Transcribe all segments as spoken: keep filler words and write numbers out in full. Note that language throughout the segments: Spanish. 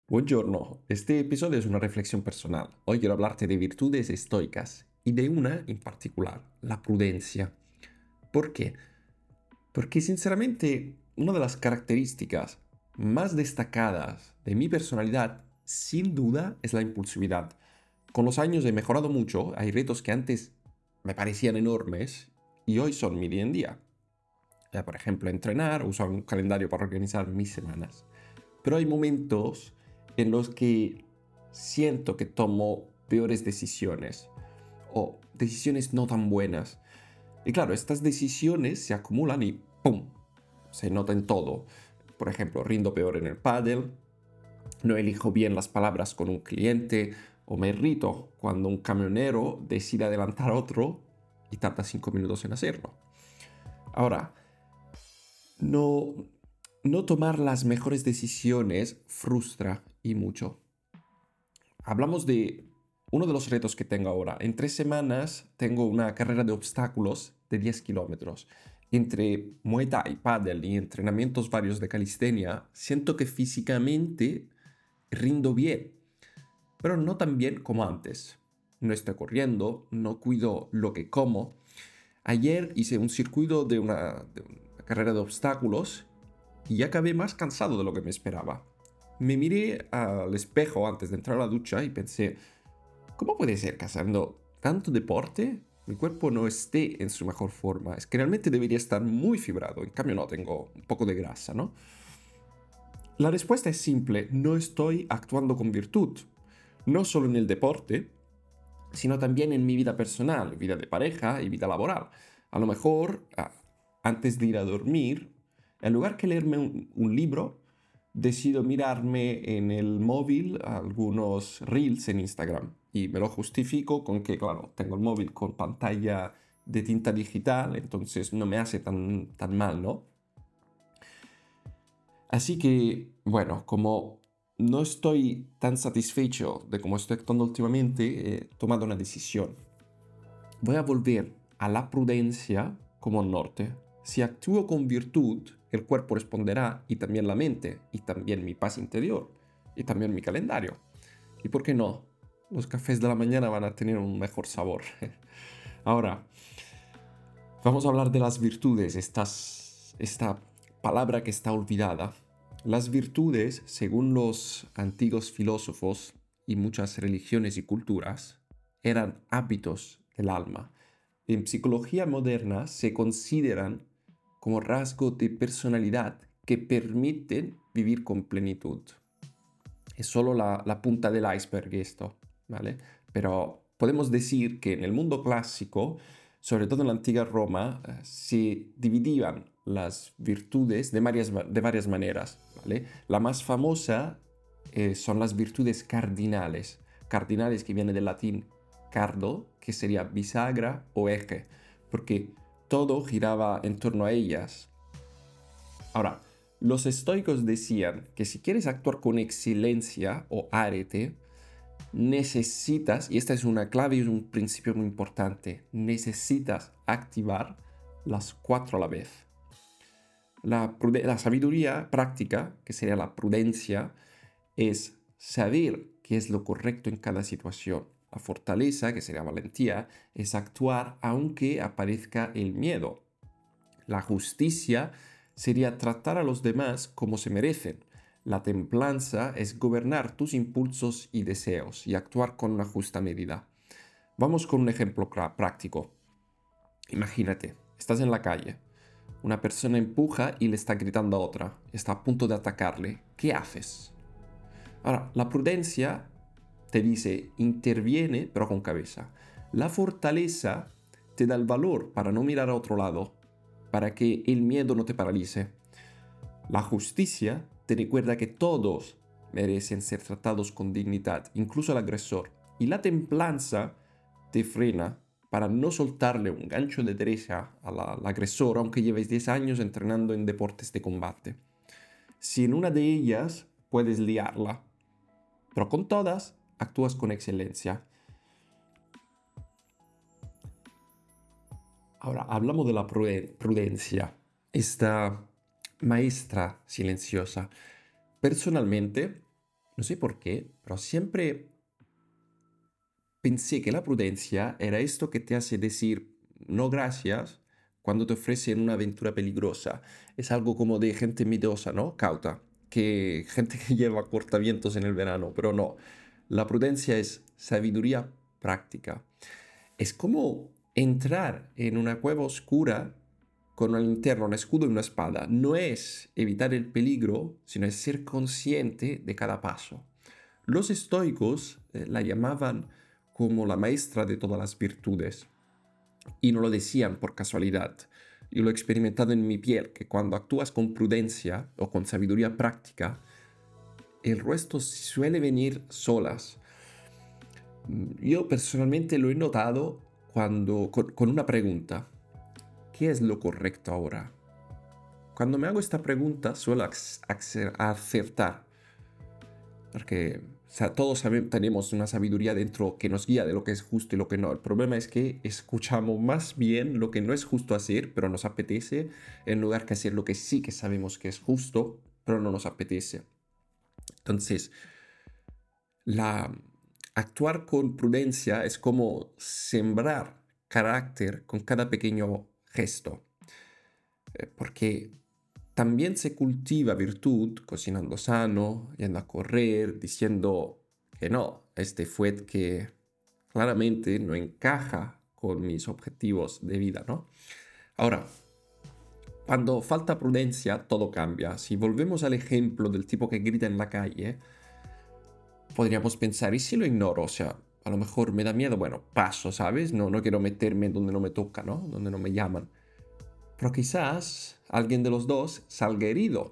Buongiorno, este episodio es una reflexión personal. Hoy quiero hablarte de virtudes estoicas y de una en particular, la prudencia. ¿Por qué? Porque sinceramente una de las características más destacadas de mi personalidad, sin duda, es la impulsividad. Con los años he mejorado mucho, hay retos que antes me parecían enormes y hoy son mi día en día. Ya, por ejemplo, entrenar, usar un calendario para organizar mis semanas. Pero hay momentos en los que siento que tomo peores decisiones o decisiones no tan buenas. Y claro, estas decisiones se acumulan y ¡pum! Se nota en todo. Por ejemplo, rindo peor en el pádel, no elijo bien las palabras con un cliente o me irrito cuando un camionero decide adelantar a otro y tarda cinco minutos en hacerlo. Ahora, no, no tomar las mejores decisiones frustra y mucho. Hablamos de uno de los retos que tengo ahora. En tres semanas tengo una carrera de obstáculos de diez kilómetros. Entre Muay Thai, pádel y entrenamientos varios de calistenia, siento que físicamente rindo bien, pero no tan bien como antes. No estoy corriendo, no cuido lo que como. Ayer hice un circuito de una, de una carrera de obstáculos y acabé más cansado de lo que me esperaba. Me miré al espejo antes de entrar a la ducha y pensé, ¿cómo puede ser que haciendo tanto deporte mi cuerpo no esté en su mejor forma? Es que realmente debería estar muy fibrado, en cambio no, tengo un poco de grasa, ¿no? La respuesta es simple, no estoy actuando con virtud, no solo en el deporte, sino también en mi vida personal, vida de pareja y vida laboral. A lo mejor, ah, antes de ir a dormir, en lugar que leerme un, un libro, decido mirarme en el móvil algunos reels en Instagram. Y me lo justifico con que, claro, tengo el móvil con pantalla de tinta digital, entonces no me hace tan, tan mal, ¿no? Así que, bueno, como no estoy tan satisfecho de cómo estoy actuando últimamente, he tomado una decisión. Voy a volver a la prudencia como norte. Si actúo con virtud, el cuerpo responderá y también la mente, y también mi paz interior, y también mi calendario. ¿Y por qué no? Los cafés de la mañana van a tener un mejor sabor. Ahora, vamos a hablar de las virtudes, estas, esta palabra que está olvidada. Las virtudes, según los antiguos filósofos y muchas religiones y culturas, eran hábitos del alma. En psicología moderna se consideran como rasgos de personalidad que permiten vivir con plenitud. Es solo la, la punta del iceberg esto, ¿vale? Pero podemos decir que en el mundo clásico, sobre todo en la antigua Roma, eh, se dividían las virtudes de varias, de varias maneras, ¿vale? La más famosa eh, son las virtudes cardinales. Cardinales que viene del latín cardo, que sería bisagra o eje, porque todo giraba en torno a ellas. Ahora, los estoicos decían que si quieres actuar con excelencia o arete, necesitas, y esta es una clave y es un principio muy importante, necesitas activar las cuatro a la vez. La, la sabiduría práctica, que sería la prudencia, es saber qué es lo correcto en cada situación. La fortaleza, que sería valentía, es actuar aunque aparezca el miedo. La justicia sería tratar a los demás como se merecen. La templanza es gobernar tus impulsos y deseos y actuar con una justa medida. Vamos con un ejemplo práctico. Imagínate, estás en la calle. Una persona empuja y le está gritando a otra. Está a punto de atacarle. ¿Qué haces? Ahora, la prudencia te dice interviene pero con cabeza. La fortaleza te da el valor para no mirar a otro lado, para que el miedo no te paralice. La justicia te recuerda que todos merecen ser tratados con dignidad, incluso el agresor. Y la templanza te frena para no soltarle un gancho de derecha al, al agresor, aunque lleves diez años entrenando en deportes de combate. Si en una de ellas puedes liarla, pero con todas actúas con excelencia. Ahora, hablamos de la prudencia, esta maestra silenciosa. Personalmente, no sé por qué, pero siempre pensé que la prudencia era esto que te hace decir no gracias cuando te ofrecen una aventura peligrosa. Es algo como de gente miedosa, ¿no? Cauta, que gente que lleva cortavientos en el verano, pero no. La prudencia es sabiduría práctica. Es como entrar en una cueva oscura con una linterna, un escudo y una espada. No es evitar el peligro, sino es ser consciente de cada paso. Los estoicos eh, la llamaban como la maestra de todas las virtudes. Y no lo decían por casualidad. Yo lo he experimentado en mi piel, que cuando actúas con prudencia o con sabiduría práctica, el resto suele venir solas. Yo personalmente lo he notado cuando, con, con una pregunta. ¿Qué es lo correcto ahora? Cuando me hago esta pregunta suelo acertar. Porque o sea, todos sabemos, tenemos una sabiduría dentro que nos guía de lo que es justo y lo que no. El problema es que escuchamos más bien lo que no es justo hacer, pero nos apetece, en lugar que hacer lo que sí que sabemos que es justo, pero no nos apetece. Entonces, la, actuar con prudencia es como sembrar carácter con cada pequeño gesto. Eh, porque también se cultiva virtud cocinando sano, yendo a correr, diciendo que no, este fuet que claramente no encaja con mis objetivos de vida, ¿no? Ahora, cuando falta prudencia, todo cambia. Si volvemos al ejemplo del tipo que grita en la calle, podríamos pensar, ¿y si lo ignoro? O sea, a lo mejor me da miedo, bueno, paso, ¿sabes? No, no quiero meterme donde no me toca, ¿no? Donde no me llaman. Pero quizás alguien de los dos salga herido.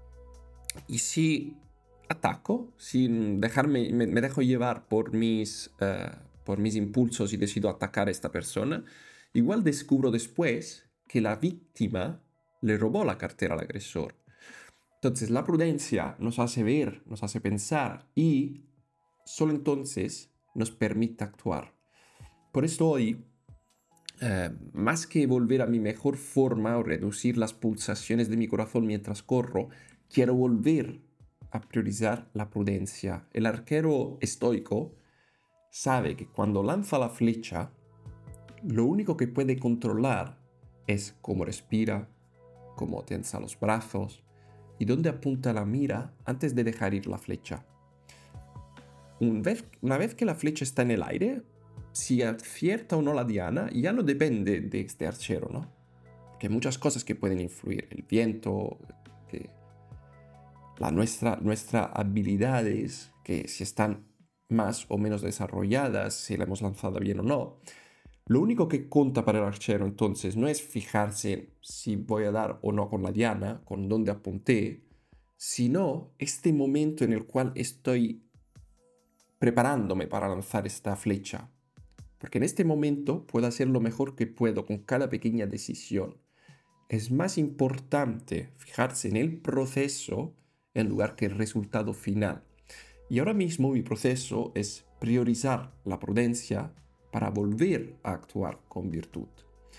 Y si ataco, sin dejarme, me, me dejo llevar por mis, uh, por mis impulsos y decido atacar a esta persona, igual descubro después que la víctima le robó la cartera al agresor. Entonces la prudencia nos hace ver, nos hace pensar y solo entonces nos permite actuar. Por esto hoy, eh, más que volver a mi mejor forma o reducir las pulsaciones de mi corazón mientras corro, quiero volver a priorizar la prudencia. El arquero estoico sabe que cuando lanza la flecha, lo único que puede controlar es cómo respira, cómo tensa los brazos y dónde apunta la mira antes de dejar ir la flecha. Una vez, una vez que la flecha está en el aire, si acierta o no la diana ya no depende de este archero, ¿no? Porque hay muchas cosas que pueden influir. El viento, que la nuestra, nuestras habilidades, que si están más o menos desarrolladas, si la hemos lanzado bien o no. Lo único que cuenta para el archero entonces no es fijarse en si voy a dar o no con la diana, con dónde apunté, sino este momento en el cual estoy preparándome para lanzar esta flecha. Porque en este momento puedo hacer lo mejor que puedo con cada pequeña decisión. Es más importante fijarse en el proceso en lugar que el resultado final. Y ahora mismo mi proceso es priorizar la prudencia para volver a actuar con virtud.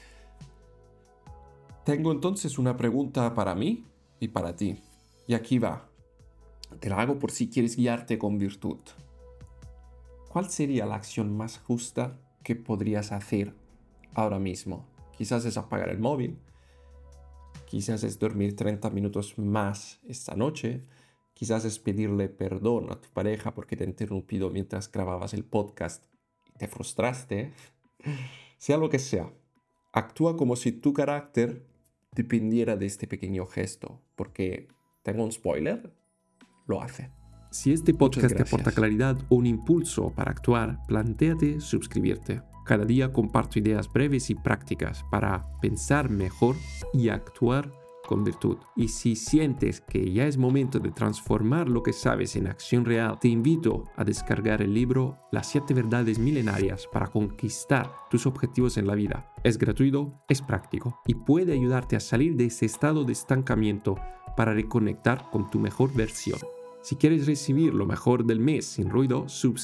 Tengo entonces una pregunta para mí y para ti. Y aquí va. Te la hago por si quieres guiarte con virtud. ¿Cuál sería la acción más justa que podrías hacer ahora mismo? Quizás es apagar el móvil. Quizás es dormir treinta minutos más esta noche. Quizás es pedirle perdón a tu pareja porque te ha interrumpido mientras grababas el podcast y te frustraste. Sea lo que sea, actúa como si tu carácter dependiera de este pequeño gesto, porque, tengo un spoiler, lo hace. Si este podcast te aporta claridad o un impulso para actuar, plantéate suscribirte. Cada día comparto ideas breves y prácticas para pensar mejor y actuar con virtud. Y si sientes que ya es momento de transformar lo que sabes en acción real, te invito a descargar el libro Las siete verdades milenarias para conquistar tus objetivos en la vida. Es gratuito, es práctico y puede ayudarte a salir de ese estado de estancamiento para reconectar con tu mejor versión. Si quieres recibir lo mejor del mes sin ruido, suscríbete.